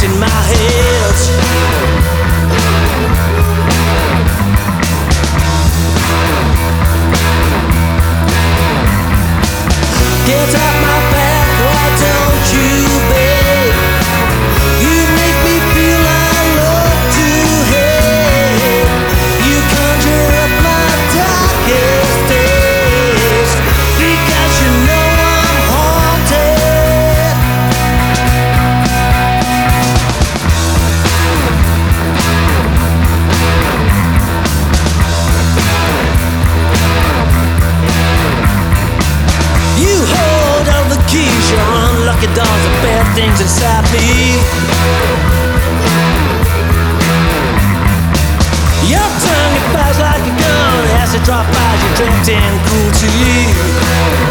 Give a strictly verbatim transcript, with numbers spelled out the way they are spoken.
thoughts in my head. Get off my back, why don't you, babe? You make me feel I love to hate. You conjure up my darkest days, because you know I'm haunted. You hold all the keys, your unlucky doors, the bad things inside me. Your tongue, it fires like a gun, as it drop by, you're trapped in cruelty.